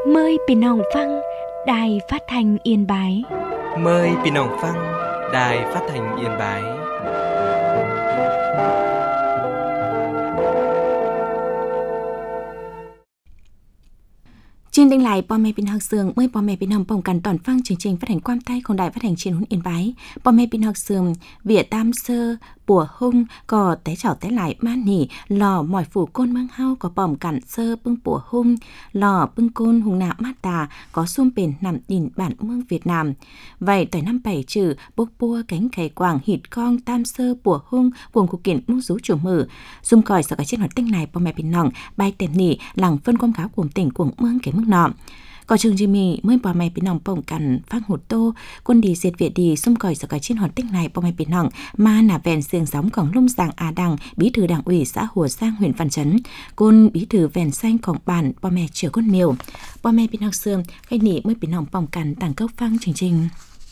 Mờiพี่น้องฟังđài phát thanh Yên Bái. Mời พี่น้องฟัง Đài Phát thanh Yên Bái. Chương trình lạiพ่อแม่พี่น้องเสืองเมื่อพ่อแม่พี่น้องป้องกันตอนฟังchương trình phát hànhความใต้ของđài phát hành truyền hình Yên Bái. พ่อแม่พี่น้องเสืองเวียtam sơ bùa hung có té chảo té lại man nỉ lò mỏi phủ côn mang hao có bỏm cản sơ bưng bùa hung lò bưng côn hung nạ mát tà có xung bền nằm đỉnh bản mương Việt Nam. Vậy tới năm 7 trừ bốc bua cánh khải quảng hịt con tam sơ bùa hung cuồng cuộc kiện mũ rú chủ mở xung còi sợ cái trên hoạt tinh nàyพ่อแม่พี่น้องbài tèm nỉ lằng phân quang cáo cuồng tỉnh cuồng mương cái mức nọ. Có chương trình mì mới bỏ mày bên nòng bổng cằn phát hột tô quân đi diệt việt đi xung còi sợ cái trên hòn tích này bỏ mày bên nòng mà nà vẹn xương sóngของlung giàng à đằng bí thư đảng ủy xã Hùa Sang huyện Văn Chấn quân bí thư vẹn xanhของbản bỏ mày chữa con miều bỏ mày bên nòng xương cái nỉ mới bên nòng bổng cằn tàng cốc phăng chương trình.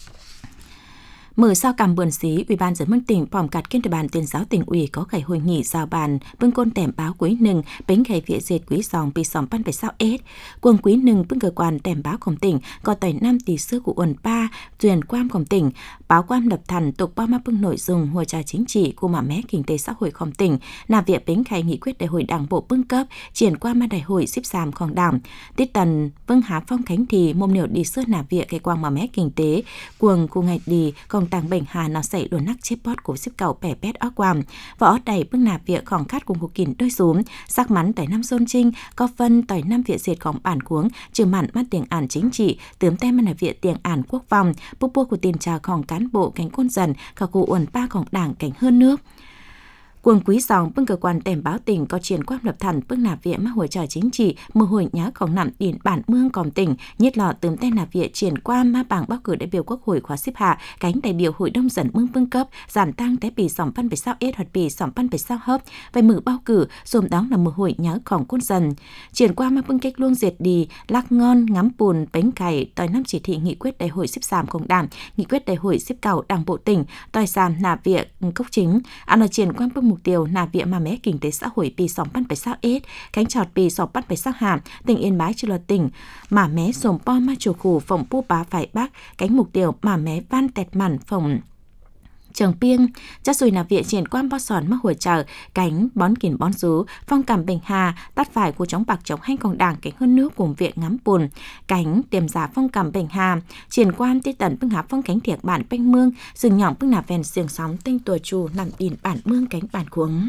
Mở sau cằm buồn xí, Ủy ban Dân Mương tỉnh phòng cạt kiên địa bàn tuyên giáo tỉnh ủy có khải hội nghị giao bàn bưng côn tẻm báo quý nừng bánh khải phía dệt quý dòng bị sòng pan phải sao ết quân quý nừng bưng cơ quan tẻm báoของtỉnh có tẩy 5 tỷ sư của uẩn ba truyền quanของtỉnh báo quan lập thần tục bao ma bưng nội dung hồ trà chính trị của mẹ kinh tế xã hộiของtỉnh là việc bánh khải nghị quyết đại hội đảng bộ bưng cấp triển qua ma đại hội xếp sàmของđảng tiết tần bưng há phong khánh thì mồm niệu đi sơ là việc cái quang mẹ kinh tế cuồng cu ngày đi tàng bệnh hà nó xảy đồn nắc chếp bót của xếp cầu bẻ bét óc quàm võ đầy bưng nạp việc khỏng khát cùng cuộc kìn đôi xuống sắc mắn tại năm Xuân Trinh có phân tại năm viện diệtของbản cuống trừ mặn mắt tiếng ản chính trị tướm tem là viện tiếng ản quốc phòng bút bua của tiền tràของcán bộ cánh côn dần cả cụ uẩn baของđảng cánh hơn nước. Quân quý dòng bưng cơ quan tèm báo tỉnh có triển quan lập thần bưng nạp viện mắc hồi trò chính trị mưa hồi nháของnằm điển bản mương còn tỉnh nhất lọ tướm tên nạp viện triển qua ma bảng bác cử đại biểu quốc hội khóa xếp hạ cánh đại biểu hội đông dần mương bưng cấp giảm tăng té bì sòng pan phải sao ết hoặc bì sòng pan phải sao hấp về mử bao cử dùm đóng là mưa hồi nháของcôn dần triển qua ma bưng cách luôn diệt đi lắc ngon ngắm bùn bánh cày tòi năm chỉ thị nghị quyết đại hội xếp sàmของđảng nghị quyết đại hội xếp cầu đảng bộ tỉnh tòi sàm nạp viện cốc chính ăn là triển quan mục tiêu là việc mà mé kinh tế xã hội bị sòng pan phải sao ết cánh trọt bị sòng pan phải sao hàm tỉnh Yên Bái chưa là tỉnh mà mé sòng po ma chủ khủ phòng pu bá phải bắc cánh mục tiêu mà mé van tẹt mặn phòng trường piêng chắc rồi là việc triển quan bao sòn mắc hồi chờ cánh bón kìn bón rú phong cảm bình hà tắt phải của chống bạc chống hay còn đảng cánh hơn nước cùng viện ngắm bùn cánh tiềm giả phong cảm bình hà triển quan tây tần bưng hạp phong cánh thiệt bản banh mương rừng nhỏng bưng nạp ven xiềng sóng tinh tùa trù nằm đìn bản mương cánh bản cuống.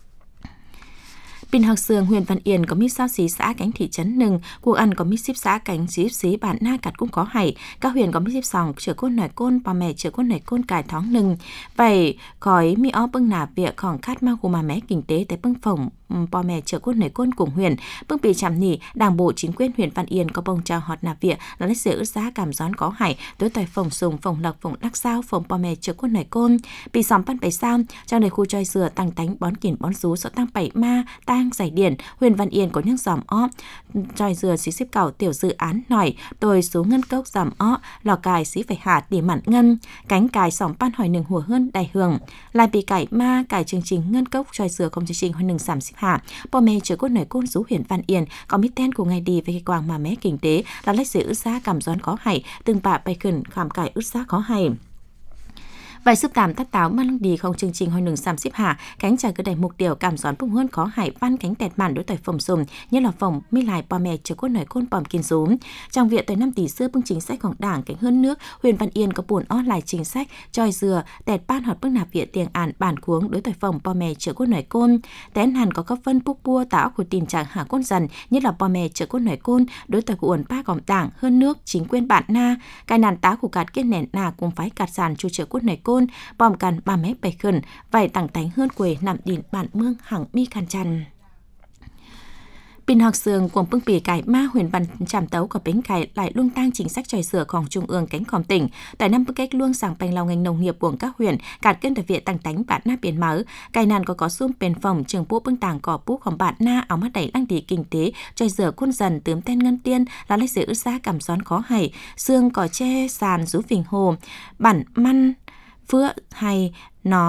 Pin học sường huyện Văn Yên có mít sao xí xã cánh thị trấn nừng cuộc ăn có mít xíp xã cánh xí bản na cặt cũng có hải các huyện có mít xíp sòng chữa côn nổi côn bà mẹ chữa côn nổi côn cải thóng nừng vậy khói mi ó bưng nạp việcของkhát mau của mà mẹ kinh tế tại bưng phòng bà mẹ chữa côn nổi côn cùng huyện bưng bị chạm nỉ đảng bộ chính quyền huyện Văn Yên có bông trao họt nạp việc là lấy sự giá cảm gión có hải đối tại phòng sùng phòng lộc phòng đắc sao phòng bà mẹ chữa côn nổi côn bị sòng pan bảy sao trong đời khu chơi dừa tăng tánh bón kỉn bón rú sợ tăng bảy ma tăng giải điển huyện Văn Yên có những giòm ó tròi dừa xí xếp cầu tiểu dự án nổi tôi số ngân cốc giòm ó lò cài xí phải hạt để mặn ngân cánh cài sòng pan hỏi nừng hùa hơn đại hưởng lại bị cải ma cải chương trình ngân cốc tròi dừa không chương trình hỏi nừng giảm xếp hạ bò mẹ chứa cốt nổi côn rú huyện Văn Yên có mít ten của ngày đi về cái quàng mà mé kinh tế là lấy sự ướt giá cảm gión có hay từng bạ bay khẩn khảm cải ướt giá có hay vài sức cảm tắt táo mang đi không chương trình hồi nừng xăm xếp hạ cánh trà cứ đầy mục tiêu cảm gión bùng hơn có hải văn cánh tẹt màn đối tại phòng sùng như là phòng mi lại bò mẹ chứa cốt nổi côn bòm kiên rúm trong viện tới 5 tỷ xưa bưng chính sáchของđảng cánh hơn nước huyện Văn Yên có buồn ót lại chính sách tròi dừa tẹt ban hoạt bưng nạp viện tiền ản bản cuống đối tại phòng bò mẹ chứa cốt nổi côn tén hàn có các phân búc bua tạo của tình trạng hạ côn dần như là bò mẹ chứa cốt nổi côn đối tại của baของđảng hơn nước chính quyền bản na cái nàn tá của cạt kiên nền na cùng phái cạt sàn chu chứa cốt nổi côn bom cằn 3 mét bảy khẩn vài tảng tánh hơn quê nằm đỉnh bản mương hằng mi khăn chăn. Pin học sường cùng bưng bì cải ma huyện Văn Tràm Tấu có bánh cải lại luông tăng chính sách tròi sửaของtrung ương cánh khóm tỉnh tại năm bưng cách luông sàng bành lòng ngành nông nghiệp của các huyện cạt kênh tại viện tăng tánh bản na biển máu cài nàn có xung bền phòng trường bố bưng tàng cỏ búของbản na áo mắt đẩy lăng đi kinh tế tròi sửa khuôn dần tướm tên ngân tiên là lấy sự ướt giá cảm gión khó hay xương cỏ tre sàn rú phình hồ bản măn phưa hay nó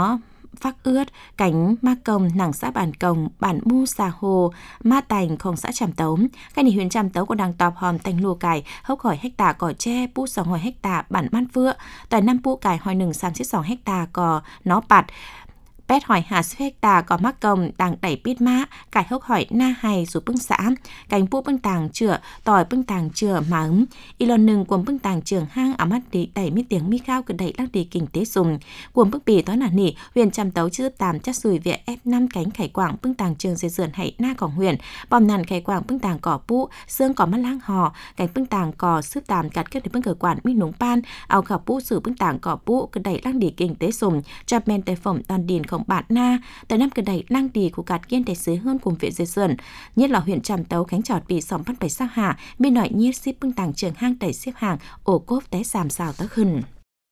Phác Ướt, cánh Ma Công, nàng xã Bản Cồng, bản Mu Xà Hồ, Ma Tành, khổng xã Tràm Tấu. Cái này huyện Tràm Tấu có đang tọp hòm tành lùa cải, hốc hỏi hecta cỏ tre, pu 2 hecta bản Man Phựa, tại 5 pu cải hỏi 132 hecta cỏ nó bạt. Pét hỏi 20 hecta có mắc công đang đẩy bít mã, cải hốc hỏi na hay dù bưng xã, cánh pu bưng tàng chữa, tỏi bưng tàng chữa mà ấm. Ilon nừng cuồng bưng tàng trường hang ở mắt đi đẩy mi tiếng mi cao cực đẩy lắc đi kinh tế dùng. Cuồng bưng bì tối là nỉ, huyền Tràm Tấu chữ tàm chắc sùi viện F5 cánh khải quảng bưng tàng trường dây dườn hay na cỏ huyền, bòm nàn khải quảng bưng tàng cỏ pu, xương cỏ mắt lang hò, cánh bưng tàng cỏ sướp tàm cắt kết để bưng cờ quản mi núng pan, ao khảo pu sử bưng tàng cỏ pu cực đẩy lắc đi kinh tế dùng. Chập men tây phẩm toàn điền không bạn na tại năm cái đầy lang đi của cát kiên để dưới hơn cùng viện dây sơn nhất là huyện Tràm Tấu Khánh Trọt bị sòng bắt bảy sao hạ bên nội nhiệt ship bưng tàng trường hang đẩy xếp hàng ổ cốp té sàm xào tớ khẩn.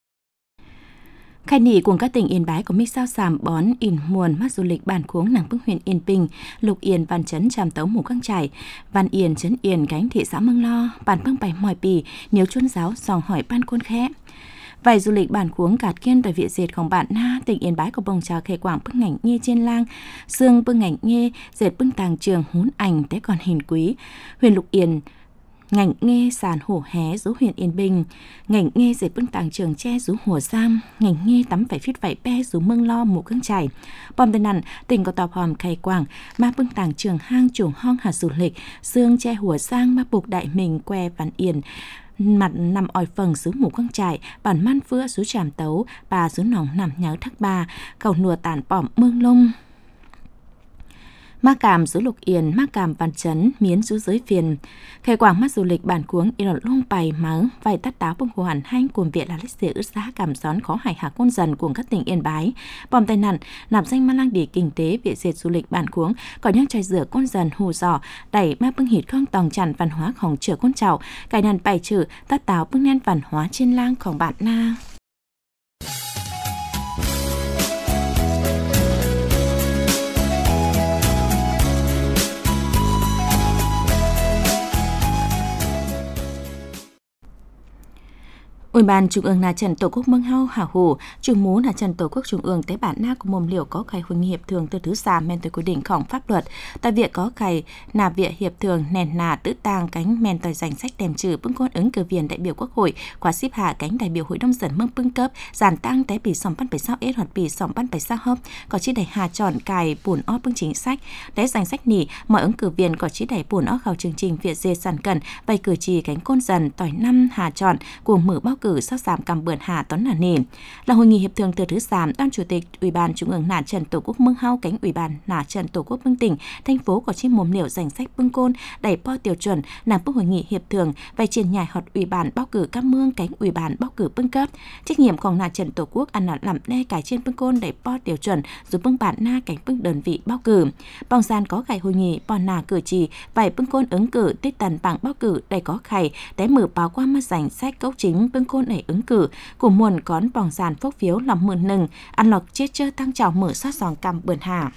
Khai nỉ cùng các tỉnh Yên Bái có mix sao sàm bón in muồn mắt du lịch bản khuống nàng bưng huyện Yên Bình, Lục Yên Văn Trấn Tràm Tấu Mù Căng Trải, Văn Yên Trấn Yên cánh thị xã Mương Lo, bản bưng bảy mỏi bì, nếu chuôn giáo dòng hỏi ban côn khẽ. Vài du lịch bản khuống cát kiên tại viện dệtของbạn na tỉnh Yên Bái có bồng trà khề quảng bưng ngành nghe trên lang xương bưng ngành nghe dệt bưng tàng trường hún ảnh té còn hình quý huyện Lục Yên ngành nghe sàn hổ hé rú huyện Yên Bình ngành nghe dệt bưng tàng trường tre rú Hùa Giam ngành nghe tắm phải phít vải pe rú Mương Lo Mù Căng Trải bom tên nằn tỉnh có tọp hòm khề quảng ma bưng tàng trường hang chuồng hong hạt du lịch xương tre Hùa Giang ma buộc đại mình que Văn Yên mặt nằm ỏi phần xứ Mù Căng Trải, bản Man Phựa xứ Tràm Tấu, bà xứ Nòng nằm nhớ thác bà, cầu nùa tàn bỏm Mương Lông. Ma Cảm xứ Lục Yên, Ma Cảm Văn Trấn, miến xứ giới phiền. Khải quảng mắt du lịch bản cuống Ilon Lông bày mớ, vài tắt táo bông hồ hẳn hanh cùng viện là lịch sử ước giá cảm xón khó hải hạ côn dần cùng các tỉnh Yên Bái. Bòm tai nạn, nạp danh ma lang đi kinh tế viện dệt du lịch bản cuống, có nhắc trai rửa côn dần hù giỏ, đẩy ma bưng hít không tòng tràn văn hóaของchửa côn trào, cải nàn bài trừ tắt táo bưng nén văn hóa trên langของbạn na. Ủy ban Trung ương Na Trần Tổ quốc Mương Hau Hảo Hủ, Trung mú Na Trần Tổ quốc Trung ương tế bản na của mồm liều có khải hội nghị hiệp thường từ thứ xa men tới quy địnhของpháp luật. Tại việc có khải nà viện hiệp thường nền nà tứ tàng cánh men tới danh sách đèm trừ bưng côn ứng cử viên đại biểu quốc hội khóa xếp hạ cánh đại biểu hội đồng dân mương bưng cấp giàn tăng té bị sòng ban 76 s hoặc bị sòng ban 76 hấp có chỉ đẩy hà chọn cài bùn ót bưng chính sách để danh sách nỉ mọi ứng cử viên có chỉ đẩy bùn ót khảo chương trình viện dệt sản cần bày cử trì cánh côn dần tỏi năm hà chọn cùng mở bao cử sao giảm cầm bươn hà tón là nền là hội nghị hiệp thường từ thứ giảm ban chủ tịch Ủy ban Trung ương Na Trần Tổ quốc Mương Hau cánh Ủy ban Na Trần Tổ quốc Mương tỉnh thành phố có trên mồm liều danh sách bưng côn đẩy po tiêu chuẩn làm bước hội nghị hiệp thường về triển nhài họt Ủy ban bao cử các mương cánh Ủy ban bao cử bưng cấp trách nhiệmของNa Trần Tổ quốc ăn là làm đe cải trên bưng côn đẩy po tiêu chuẩn rồi bưng bản na cánh bưng đơn vị bao cử bong gian có khải hội nghị bọn nà cử trì vài bưng côn ứng cử tết tần bằng bao cử đầy có khải để mở báo qua mắt danh sách cấu chính bưng côn đẩy ứng cử của muôn cón bỏng sàn phốc phiếu lòng mượn nừng ăn lọc chết chơ tăng trào mở sát giòn cầm bươn hà.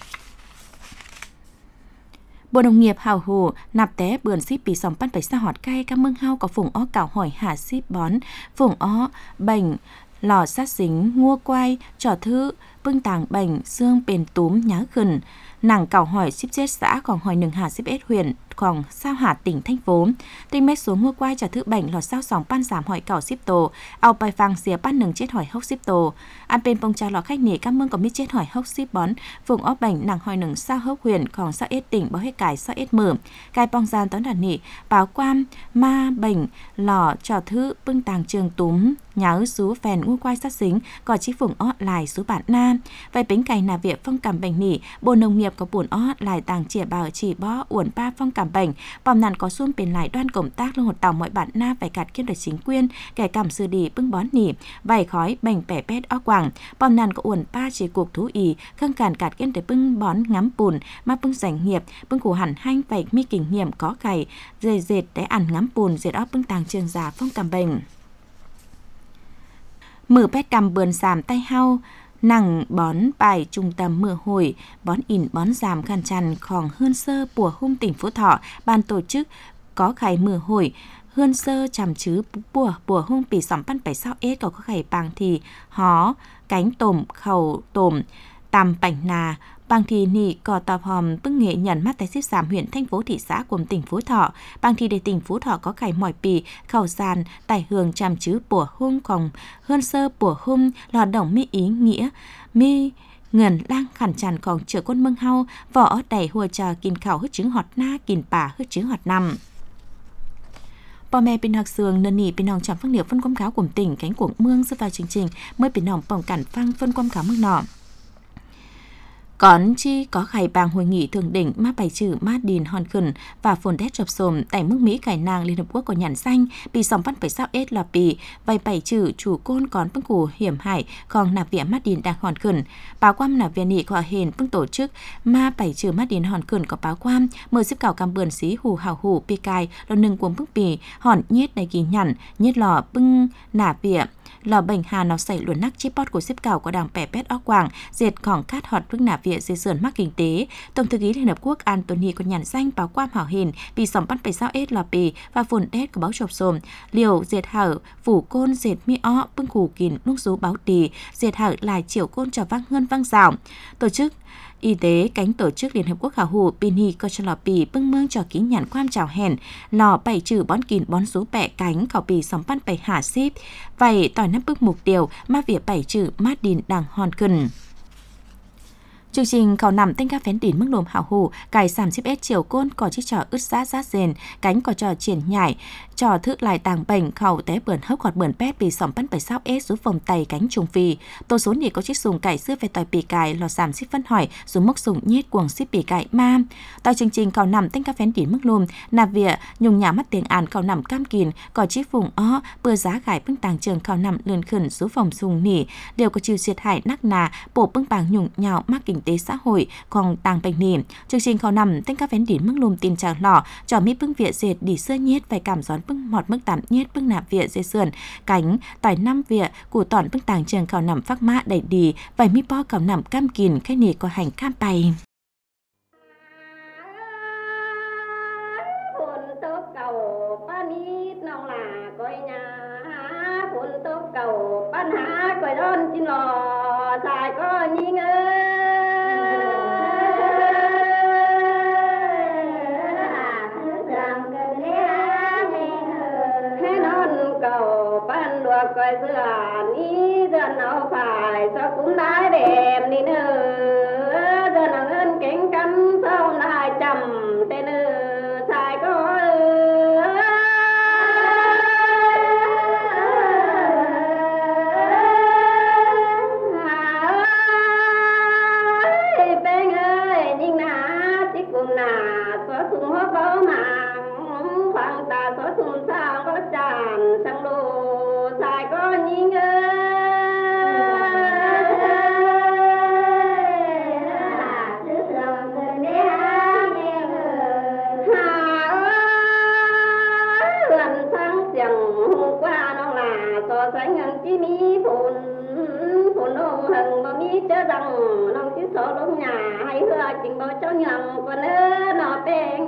Bộ Nông nghiệp Hảo Hủ nạp té bươn ship bị sòng ban 76 họt cay các mương hau có phùng ó cảo hỏi hạ ship bón phùng ó bệnh lò sát dính ngua quay trò thư bưng tàng bệnh xương bền túm nhá khẩn nàng cảo hỏi ship chết xã còn hỏi nừng hà ship s huyện còn sao hà tỉnh thành phố tinh mét số ngua quay trả thứ bệnh lọt sao sòng ban giảm hỏi cảo ship tổ ao bài phang xìa ban nừng chết hỏi hốc ship tổ an bên bông trà lọ khách nỉ các mương có mít chết hỏi hốc ship bón vùng ó bệnh nàng hỏi nừng sao hốc huyện còn sao s tỉnh báo hết cải sao s mở cài bong gian tón đàn nỉ báo quan ma bệnh lò trò thứ bưng tàng trường túm nháo sú phèn ngua quay sát dính có chi phùng ó lại số bản na vậy bánh cày nà việc phong cảm bệnh nỉ Bộ Nông nghiệp có buồn ó lại tàng chỉa bảo chỉ bó uẩn ba phong cảm bệnh bòm nàn có xuông bên lại đoan công tác lương hột tàu mọi bạn na phải cạt kiêm được chính quyền kẻ cảm sư đi bưng bón nỉ vài khói bệnh bẻ pét ó quảng bòm nàn có uẩn ba chỉ cuộc thú ý khăng cản cạt kiêm để bưng bón ngắm bùn mà bưng doanh nghiệp bưng củ hẳn hanh vậy mi kinh nghiệm có cày dệt để ăn ngắm bùn dệt ó bưng tàng trường giả phong cảm bệnh mở pét cầm bươn giảm tay hao nàng bón bài trung tâm mưa hồi bón in bón giảm khăn chănของhơn sơ của hung tỉnh Phú Thọ ban tổ chức có khải mưa hồi hơn sơ chằm chứ của hung bị sòng ban 76 s có khải bằng thì hó cánh tổm khẩu tổm Tam Bảnh Nà, bang thi nị có tọp hòm bưng nghệ nhận mắt tại xếp giảm huyện thành phố thị xã của tỉnh Phú Thọ. Bang thi để tỉnh Phú Thọ có cải mỏi pì, khẩu sàn, tài hường chàm chứ bùa hung còn hơn sơ bùa hung lò động mi ý nghĩa mi ngần lang khẳng tràn còn chữa quân mương hau võ đầy hùa trà kìn khảo hứt trứng họt na kìn bà hứt trứng họt nằm. Bò mẹ bên học sường nân nỉ bên hòng chọn phương liệu phân quang cáo của tỉnh cánh của mương sẽ vào chương trình mới bên hòng bỏng cản phăng phân quang cáo mương nọ. Còn chi có khải bàng hội nghị thượng đỉnh ma bài trừ ma đìn hòn khẩn và phồn đét rập sồm tại mức Mỹ cải nàng Liên Hợp Quốc có nhãn xanh bị sòng văn phải sao ết là bị vay bài trừ chủ côn còn bưng củ hiểm hại còn nạp vía ma đìn đang hòn khẩn báo quam nạp vía nị có hền bưng tổ chức ma bài trừ ma đìn hòn khẩn có báo quam mở xếp cào cam bườn xí hù hào hù pi cài lò nâng cuồng bưng bì hòn nhiết đầy kỳ nhằn nhiết lò bưng nạp vía lò bệnh hà nó xảy luồn nắc chip pot của xếp cào có đảng bẻ pét óc quảng diệt khỏng cát họt bưng nạp vía dây sườn mắc kinh tế. Tổng thư ký Liên Hợp Quốc Anthony có nhàn danh báo quam hảo hình bị sòng bắt phải sao ết là bì và phồn đét của báo chộp sồm liều diệt hở phủ côn diệt mi o bưng khủ kìn núc rú báo tì diệt hở lại chiều côn cho vang hơn vang rào. Tổ chức Y tế cánh tổ chức Liên Hợp Quốc khảo hù Pini có cho lò pì bưng mương cho ký nhãn quam chào hèn lò bảy trừ bón kìn bón rú bẹ cánh khảo pì sòng bắt bảy hạ ship vậy tỏi nắp bức mục điều ma vỉa bảy trừ mát đìn đảng hòn cần. Chương trình khảo nằm tên ca phén đỉnh mức nồm hảo hù cài sàm xếp ết chiều côn có chiếc trò ứt rát rền cánh có trò triển nhảy trò thức lại tàng bệnh khảo té bẩn hấp hoạt bẩn pét bị sòng bắn bảy sao ết rú phòng tay cánh trùng phì tô số nhỉ có chiếc sùng cải xưa về tỏi pì cài lò sàm xếp phân hỏi rú mốc sùng nhiết cuồng xếp pì cài ma tỏi chương trình khảo nằm tên ca phén đỉnh mức nồm nạp vỉa nhung nhà mắt tiếng án khảo nằm cam kìn có chiếc vùng ó bừa giá gải bưng tàng trường khảo nằm lươn khẩn rú phòng sùng nỉ đều có chiều diệt hại nắc nà bổ bưng bàng nhung nhào mắc kinh tế xã hội còn tàng bệnh nỉ chương trình khảo nằm tên các vén đỉnh mức lùm tin chào lọ cho mi bưng vỉa dệt đi xưa nhiết phải cảm gión bưng mọt mức tạm nhiết bưng nạp vỉa dây sườn cánh tỏi năm vỉa củ tỏi bưng tàng trường khảo nằm phác mã đẩy đi vài mi po khảo nằm cam kìn khách nỉ có hành cam bày. Cầu ban há quay đón chín lò dài có nhí ngơ thế non cầu ban đùa quay dừa ní dừa nào phải cho cũng đái đẹp đi nữa dừa nào ơn cánh cắm sau lại chầm tên dài có lúc nhà hay hứa trình báo cho nhầm còn ơ nó bên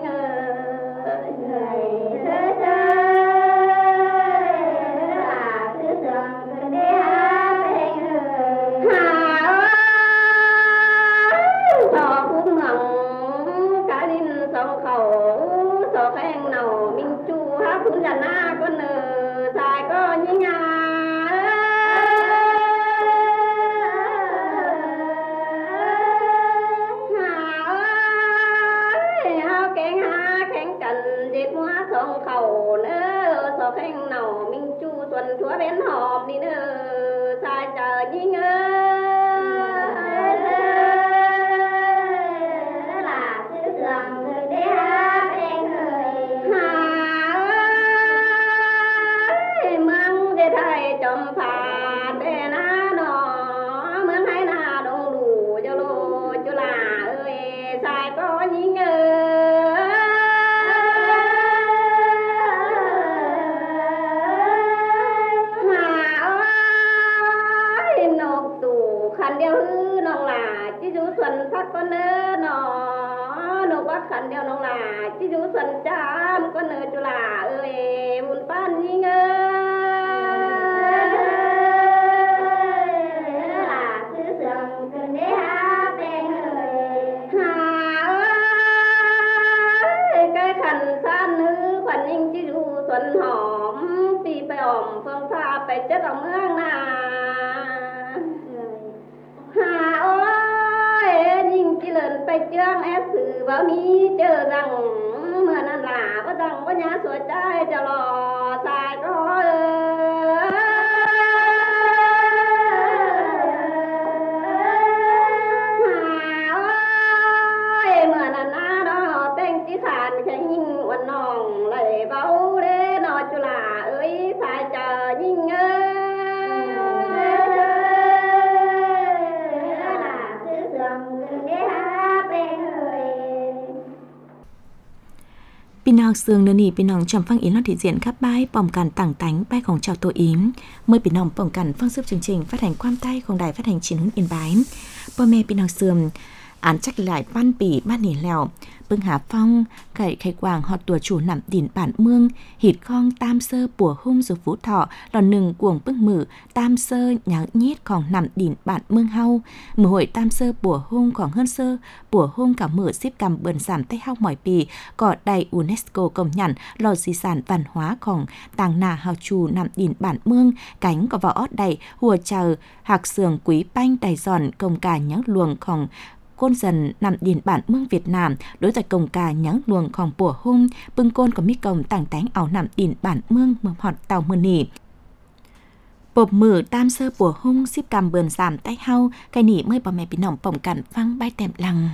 chúa bên hòm đi nữa sai chờ nhí ngơ là sứ sườn người đế hát em người măng để thầy chồng phạt để na nó mướn hay na đông đủ cho lô cho là ơi sai có nhí ngơ xuân phát con nơ nó bác khăn đeo nó là chứ chú xuân chăm con nơ chú là ơi muốn pan nhí ngơ là sứ sườn cần đế ha phải chết ở mương nà hà ơi nhìn chỉ lần phải chương ép xử bảo mi chờ rằng mưa nà là có rằng có nhà sửa trái cho lò xài có Pin học sương nơi nỉ pin nòng chồng phăng yến lo thị diện khắp bãi bỏng cản tảng tánh bãiของchào tổ yếm mới pin nòng bỏng cản phăng sức chương trình phát hành quan tayของđài phát hành chiến hướng Yên Bái bò mẹ pin học sương án chắc lại ban bỉ ban nỉ lèo bưng hà phong cậy khai quàng họ tùa chủ nằm đỉnh bản mương hít khong tam sơ bùa hung rồi phú thọ lò nừng cuồng bưng mử tam sơ nháng nhít còn nằm đỉnh bản mương hau mử hội tam sơ bùa hung còn hơn sơ bùa hung cả mử xếp cầm bờn giảm tay hau mỏi bì có đầy UNESCO công nhận lò di sản văn hóaของtàng nà hào trù nằm đỉnh bản mương cánh có vào ót đầy hùa chờ hạc sườn quý banh đầy giòn công cả nháng luồngของcôn dần nằm điền bản mương Việt Nam đối tại công cà nháng luồngของbùa hung bưng côn có mi công tảng tánh ảo nằm điền bản mương mầm họt tàu mưa nỉ bộp mử tam sơ bùa hung xếp cầm bờn giảm tay hau cái nỉ mới bỏ mẹ bị nỏng bỏng cản văng bay tèm lằng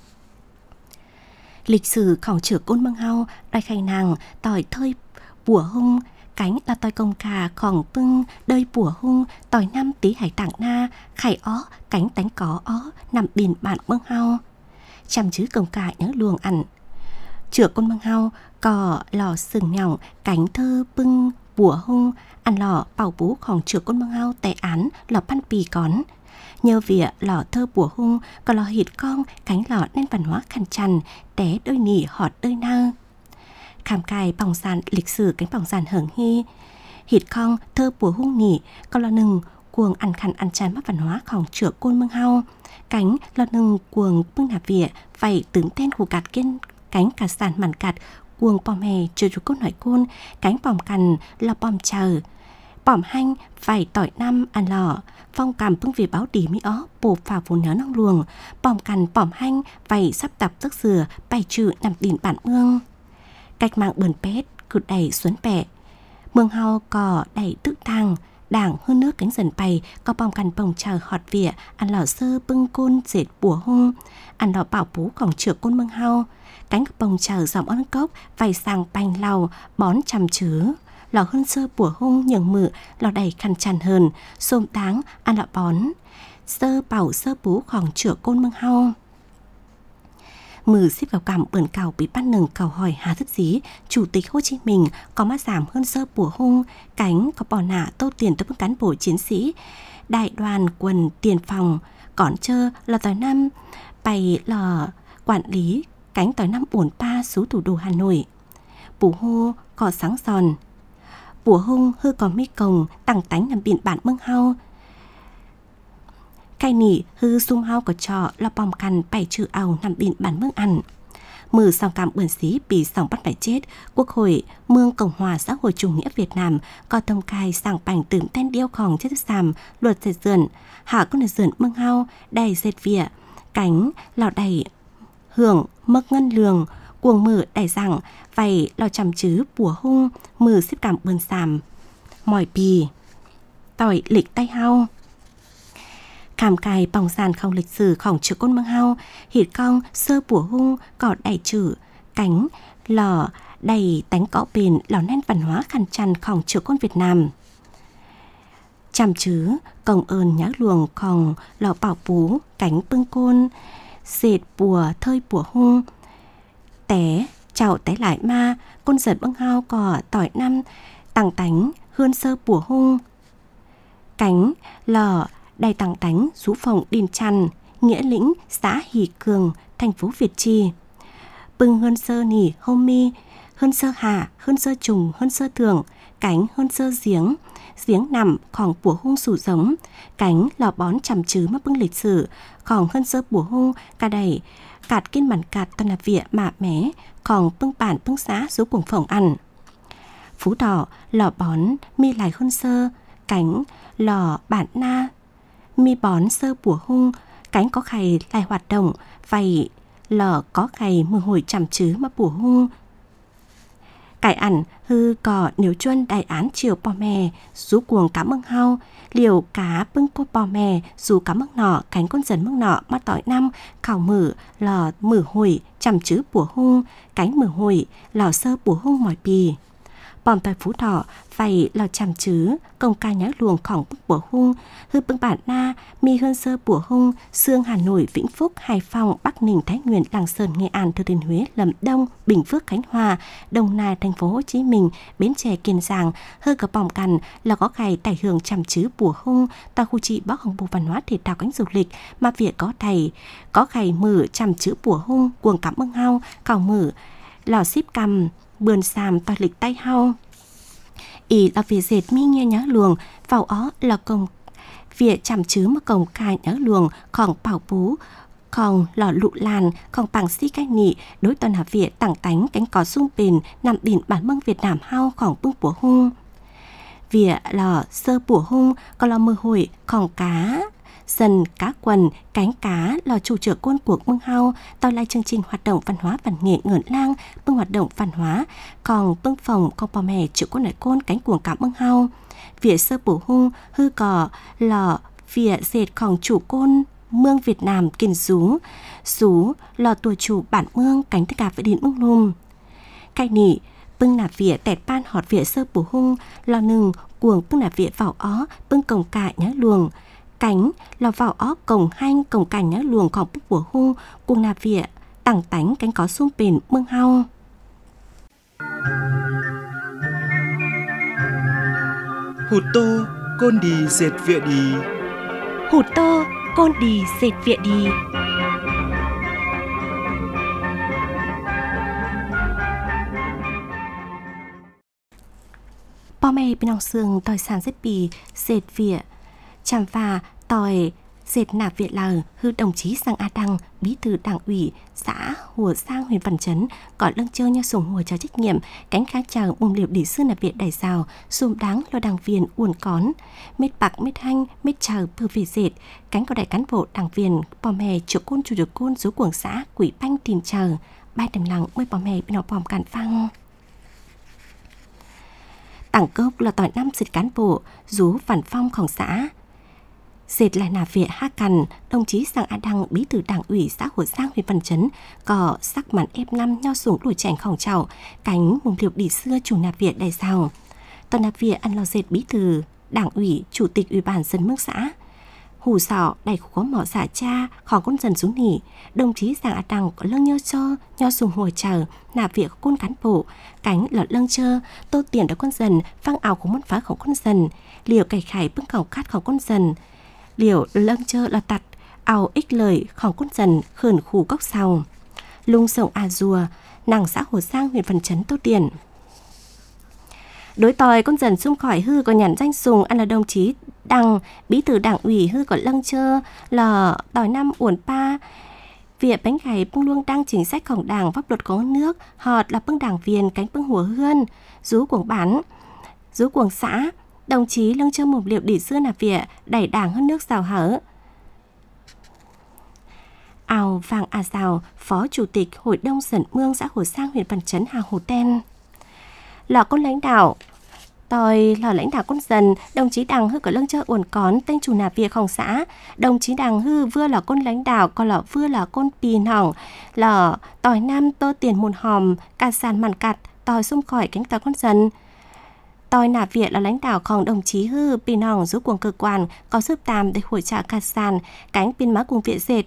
lịch sửของchửa côn mương hau đại khai nàng tỏi thơi bùa hung cánh là tỏi công càของปึ้งเดยปัวหุ่งตอยน้ำตีhải tảng naไข่ó cánh tánh có ó nằm điền bản mương hau chăm chứ công cà nhớ luồng ẩn chửa côn mương hau cò lò sừng nhỏng cánh thơ pưng bùa hung ăn lò bảo bú ของ chửa côn mương hau tại án lò pan pì cón nhờ vỉa lò thơ bùa hung có lò hít con cánh lò nên văn hóa khăn chằn té đôi nỉ họt đôi nơ khám cài bỏng sàn lịch sử cánh bỏng sàn hưởng hy hít con thơ bùa hung nỉ có lò nừng cuồng ăn khăn ăn chán mất văn hóa ของ chửa côn mương hau cánh lò nừng cuồng bưng nạp vỉa phải tướng tên của cạt kiên cánh cả sàn màn cạt cuồng bòm hè chờ chú côn hỏi côn cánh bòm cằn là bòm chờ bòm hanh phải tỏi năm ăn lò phong cảm bưng về báo đỉ mỹ ó bổ phà vốn nhớ năng luồng bòm cằn bòm hanh phải sắp tập tức dừa bày trừ nằm đỉnh bản mương cách mạng bờn pét cụt đầy xuân bẹ mương hau cò đầy tự thang đảng hơn nước cánh dần bày có bòm cằn bồng chờ họt vỉa ăn lò sơ bưng côn dệt bùa hung ăn lò bảo bú ของ chửa côn mương hau cánh bồng chờ dòng ớn cốc vài sang banh lau bón chăm chứ lò hơn sơ bùa hung nhường mự lò đầy khăn chăn hơn xôm táng ăn lọ bón sơ bảo sơ bú ของ chửa côn mương hau mử xếp vào cảm bờn cào bị bắt nừng cầu hỏi Hà Thức Dí chủ tịch Hồ Chí Minh có má giảm hơn sơ bùa hung cánh có bỏ nạ tô tiền tới cán bộ chiến sĩ đại đoàn quân tiền phòng còn chơ là tỏi năm bày lò quản lý cánh tỏi năm uổng pa xuống thủ đô Hà Nội bùa hô có sáng giòn bùa hung hư có mi cồng tăng tánh nằm biển bản mương hau cái nỉ hư sum hau có trò là bom cằn bày trừ ảo nằm biển bản mương ăn mử sòng cảm bươn xí bị sòng bắt phải chết Quốc hội mương Cộng hòa xã hội chủ nghĩa Việt Nam có thông cai sàng bành tưởng tên điêuของ chết sàm luật dệt dườn hạ con dườn mương hau đầy dệt vỉa cánh lò đầy hưởng mực ngân lường cuồng mử đầy rằng vậy lò chăm chứ bùa hung mử xếp cảm bươn sàm mỏi bì tỏi lịch tay hau khám cài bỏng sàn không lịch sử ของ chửa côn mương hau hít con sơ bùa hung cỏ đầy chữ cánh lò đầy tánh cõ bền lò nén văn hóa khăn chăn ของ chửa côn Việt Nam chăm chứ công ơn nhá luồng ของ lò bảo bú cánh bưng côn dệt bùa thơi bùa hung té chào té lại ma côn giật bưng hao cỏ tỏi năm tăng tánh hơn sơ bùa hung cánh lò đầy tăng tánh rú phòng điền chăn nghĩa lĩnh xã Hỷ Cường thành phố Việt Trì bưng hơn sơ nỉ hôm mi hơn sơ hà hơn sơ trùng hơn sơ thường cánh hơn sơ giếng nằm ของ bùa hung sủ giống cánh lò bón chăm chứ mất bưng lịch sử ของ hơn sơ bùa hung cả đầy cạt kiên bản cạt toàn là vỉa mạ mé ของ bưng bản bưng xã số cuồng phỏng ăn phú đỏ lò bón mi lại hơn sơ cánh lò bản na mi bón sơ bùa hung cánh có khay lại hoạt động vậy lò có khay mưa hồi chằm chứ mà bùa hung cải ẩn hư cỏ nếu chuân đại án chiều bò mè rú cuồng cá mưng hao liều cá bưng cô bò mè rú cá mưng nọ cánh con dần mưng nọ mắt tỏi năm khảo mử lò mử hồi chằm chứ bùa hung cánh mử hồi lò sơ bùa hung mỏi bì bòm tại Phú Thọ vậy lò chằm chứ công ca nhá luồng khỏng bức bùa hung hư bưng bản na mi hơn sơ bùa hung xương Hà Nội Vĩnh Phúc Hải Phòng Bắc Ninh Thái Nguyên Lạng Sơn Nghệ An Thừa Thiên Huế Lâm Đông Bình Phước Khánh Hòa Đồng Nai Thành phố Hồ Chí Minh Bến Tre Kiên Giang hơ cả bòm cằn là có ngày tải hưởng chằm chứ bùa hung tòa khu trị Bắc Hồng Bộ Văn hóa Thể thao cánh du lịch mà việc có thầy có ngày mử chằm chứ bùa hung cuồng cảm ơn hao cào mử lò ship cầm bườn xàm tòa lịch tay hao ý là việc dệt mi nghe nhá luồng vào ó là công việc chằm chứ mà công cài nhá luồng còn bảo bú còn lò lụ làn còn bằng si cách nị đối toàn hà việc tảng tánh cánh có sung bền nằm đỉnh bản mông Việt Nam hao còn bưng bùa hung việc lò sơ bùa hung còn lò mưa hồi còn cá dần cá quần cánh cá lò chủ trở côn cuộc mưng hao tao lại chương trình hoạt động văn hóa văn nghệ ngưỡng lang bưng hoạt động văn hóa còn bưng phòng con bò mè chịu côn lại côn cánh cuồng cá mưng hao việc sơ bổ hung hư cò lò việc dệt còn chủ côn mương Việt Nam kiên rú lò tua chủ bản mương cánh tất cả phải điện mương lùm cái nị bưng nạp vỉa tẹt ban họt vỉa sơ bổ hung lò nừng cuồng bưng nạp vỉa vào ó bưng cổng cại nhá luồng cánh lò vào ó cổng hanh cổng cảnh nhá luồng còn bức bùa hung cuồng nạp vỉa tảng tánh cánh có sung bền mương hao Hụt tô côn đi dệt vịa đi Hụt tô côn đi dệt vịa đi. Bò mè bên nòng sương tỏi sản dệt bì dệt vịa chằm và tỏi dệt nạp vịa lờ hư đồng chí Sang A Đăng bí thư đảng ủy xã Hùa Sang huyện Văn Chấn có lưng chơi nhau sủng hùa cho trách nhiệm cánh khá chào mồm liệp để xưa nạp vịa đại rào xùm đáng lo đảng viên uồn cón mết bạc mết hanh mết chờ bư vị dệt cánh có đại cán bộ đảng viên bò mè triệu côn chủ được côn rú cuồng xã quỷ banh tìm chờ ba đầm lặng mới bò mè bên nọ bòm cản phăng tảng cốc là tỏi năm dệt cán bộ rú phản phongของxã dệt lại nạp vịa ha cằn đồng chí Sang A Đăng bí thư đảng ủy xã Hùa Sang huyện Văn Chấn có sắc màn ép năm nho sủng đuổi chèn khổng chảo cánh mồm liệp đi xưa chủ nạp vịa đại rào toàn nạp vịa ăn lo dệt bí thư đảng ủy chủ tịch ủy ban dân mức xã hù sọ đầy có mỏ xả cha khó con dần xuống nỉ đồng chí Sang A Đăng có lưng nhơ cho nho sùng hồi chờ nạp vịa côn cán bộ cánh lọt lưng chơ tô tiền đó con dần phăng ảo của môn phá khổng con dần liều cày khải bưng khẩu khát khẩu con dần liều lưng chơ là tặt ảo ích lời khổng con dần khẩn khủ cốc sau lung sông A Dùa nàng xã Hồ Sang huyện Văn Chấn tô tiền đối tòi con dần xung khỏi hư có nhắn danh sùng ăn là đồng chí Đăng bí thư đảng ủy hư có lăng chơ là tòi năm uổng pa việc bánh gầy bưng luông đăng chính sáchของđảng pháp luật có nước họt là bưng đảng viên cánh bưng hùa hươn rú cuồng bán rú cuồng xã đồng chí lăng chơ mục liệu để xưa nạp vỉa đẩy đảng hơn nước rào hở ào vàng a rào phó chủ tịch hội đông Sẩn Mương xã Hồ Sang huyện Văn Chấn Hà Hồ Ten là con lãnh đạo tôi là lãnh đạo con dần đồng chí Đằng hư có lưng chơi uổng cón tên chủ nạp việcของxã đồng chí Đằng hư vừa là con lãnh đạo còn là vừa là con pìn hỏng là tỏi nam tô tiền một hòm cả sàn màn cặt tỏi xung khỏi cánh tỏi con dần tỏi nạp việc là lãnh đạoของđồng chí hư pìn hỏng giúp cuồng cơ quan có giúp tàm để hỗ trợ cả sàn cánh pin má cùng viện dệt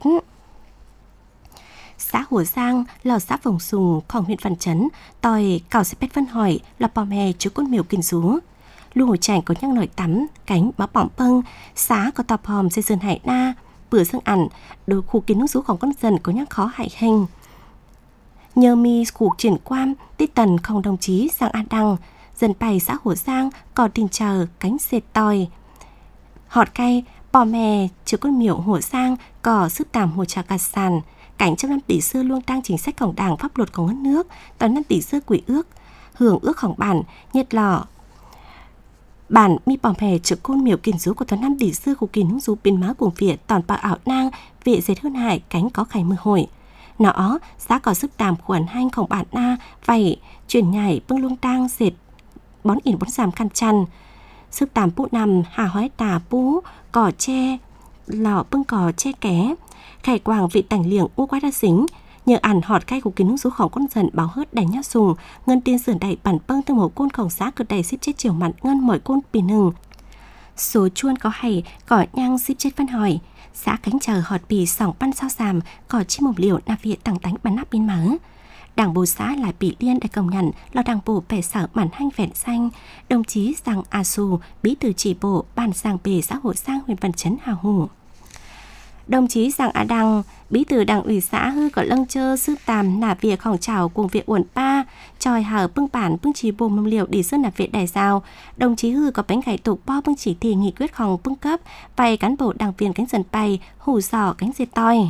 xã Hùa Giang là xã Vòng Sùngของhuyện Văn Chấn tòi cào sẽ pét phân hỏi là bò mè chứ con miều kinh rú lưu hồ chảnh có nhang nổi tắm cánh má bỏng pâng xã có tọp hòm dây sơn hải na bữa dương ẩn đôi khu kiến nước rúของcon dần có nhang khó hại hình nhờ mi cuộc triển quan tít tần không đồng chí Sang A Đăng dần bày xã Hùa Giang có tình chờ cánh dệt tòi họt cay bò mè chứ con miều Hùa Giang có sức tàm hồ trà cà sàn cảnh trong năm tỷ xưa luôn tăng chính sáchของđảng pháp luật của đất nước toàn năm tỷ xưa quỷ ước hưởng ướcของbản nhật lọ bản mi bỏng hè trực côn miểu kiến rú của tuần năm tỷ sư của kiến hung rú biến má cùng Việt toàn bạc ảo nang vị dệt hơn hải cánh có khải mưa hồi. Nó giá có sức tàm khuẩn hanhของbản na vậy chuyển nhảy bưng lung tang dệt bón ỉn bón giảm khăn chăn sức tàm pu nằm hà hói tà pu cỏ tre lọ bưng cỏ che ké khải quàng vị tảnh liệng u quái đa xính nhờ ản họt khai của kiến hung rúของcon dần báo hớt đành nhát sùng ngân tiên sườn đẩy bản bưng tương hổ côn khổng giá cực đầy xếp chết chiều mặn ngân mỏi côn pì nừng số chuôn có hay cỏ nhang xếp chết phân hỏi xã cánh chờ họt bì sòng pan sao sàm cỏ chim mồm liều nạp viện tặng tánh bắn nắp biên mở đảng bộ xã là bị liên để công nhận là đảng bộ bè sở bản hanh vẹn xanh đồng chí Giang A Su bí thư chỉ bộ ban sang bề xã hội sang huyện Văn Chấn Hào Hủ. Đồng chí Giang A Đăng, bí thư đảng ủy xã hư có lăng chơ sư tàm nạp việc khổng trào cùng việc uẩn pa, tròi hở bưng bản bưng chỉ bộ mâm liều đi sơn nạp việc đại giao. Đồng chí hư có bánh cải tục bo bưng chỉ thị nghị quyết khổng bưng cấp, vay cán bộ đảng viên cánh dần bay, hủ giỏ cánh dệt toi.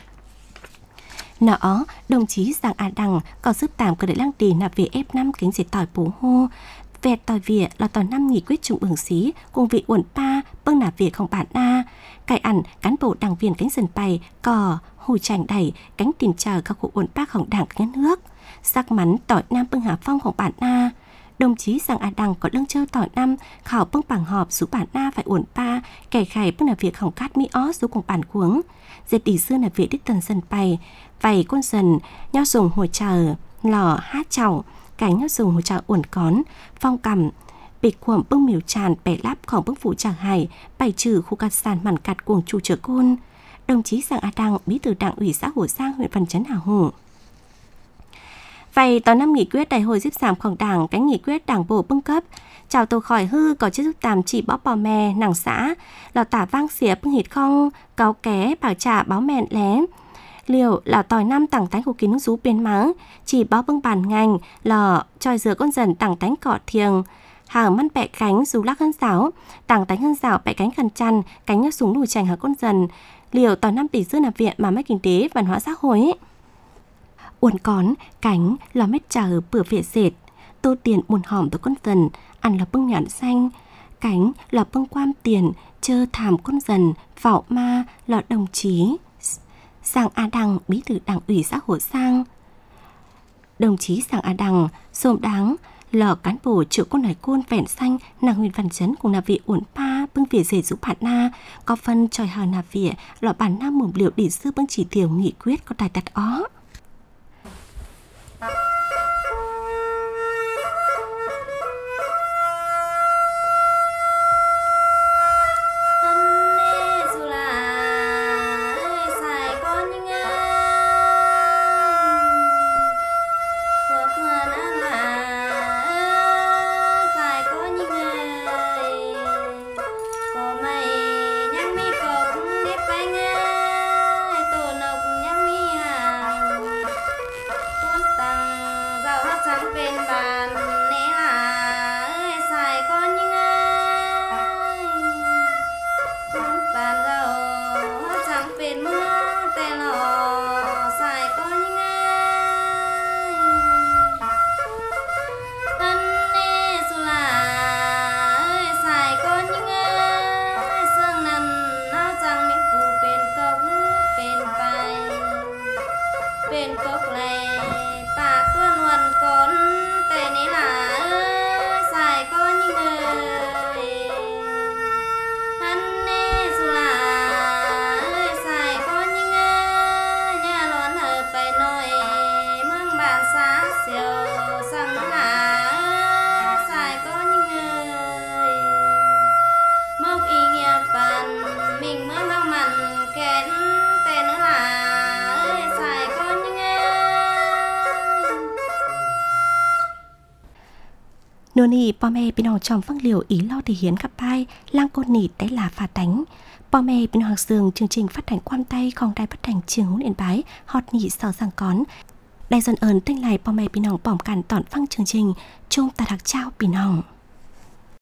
Nó, đồng chí Giang A Đăng có sức tàm của đại lăng đi nạp việc F5 cánh dệt tỏi bố hô. Vẹt tỏi Việt là tỏi năm nghị quyết trung ương xí cùng vị uẩn pa bưng nạp việc không bản na cải ẩn cán bộ đảng viên cánh dần bay cò hù chành đẩy cánh tìm chờ các cụ uẩn paของđảng nhà nước sắc mắn tỏi nam bưng hà phongของbản na đồng chí Giang A Đăng có lương chơi tỏi năm khảo bưng bảng họp số bản na phải uẩn pa kẻ khải bưng nạp việcของcát mi ó số cùng bản cuống dệt đi xưa nạp việc đích tần dần bay vầy con dần nhau dùng hồi chờ lò hát chảo cánh nhau dùng hồi chờ uẩn cón phong cầm bịch khuẩm bưng miểu tràn bẻ lắpของbưng phủ chẳng hải bày trừ khu cắt sàn màn cặt cuồng chủ trở côn đồng chí Giang A Đăng bí thư đảng ủy xã Hồ Sang huyện Văn Chấn Hào Hủ. Vậy tòa năm nghị quyết đại hội giúp giảmของđảng cánh nghị quyết đảng bộ bưng cấp chào tổ khỏi hư có chức giúp tàm chỉ bó bò mè nàng xã lò tả vang xỉa bưng hít không cáo ké bảo trả báo mẹn lé liệu là tỏi năm tặng tánh của kín rú biến mắng chỉ báo bưng bàn ngành lò tròi rửa con dần tặng tánh cọ thiềng hàng măn bẹ cánh dù lắc hơn giáo tặng tánh hơn giáo bẹ cánh khăn chăn cánh nhắc súng nùi chành hả con dần liệu tỏi năm tỷ dư nạp viện mà mấy kinh tế văn hóa xã hội uốn cón cánh lò mét chờ bữa viện dệt tô tiền buồn hòm tới con dần ăn là bưng nhãn xanh cánh là bưng quam tiền chơ thảm con dần phạo ma là đồng chí Giang A Đăng bí thư đảng ủy xã Hội Sang. Đồng chí Giang A Đăng xôm đáng là cán bộ trưởng con hải côn vẹn xanh nàng huyện Văn Chấn cùng nạp vị uẩn pa bưng về dễ giúp bản na có phân tròi hào nạp vị là bản na mồm liệu để sư bưng chỉ tiểu nghị quyết có tài đặt ó. Nô nì bò mẹ bên hồng trong phân liều ý lo thể hiến gặp bai lang côn nỉ té là phá đánh bò mẹ bên hoàng sương chương trình phát hành quan tay không đài phát hành trường huấn yên bái hot nỉ sò sang cón đại dân ơn tên lại bò mẹ bên hồng bỏng cản tọn phăng chương trình chung ta đặc trao bên hồng.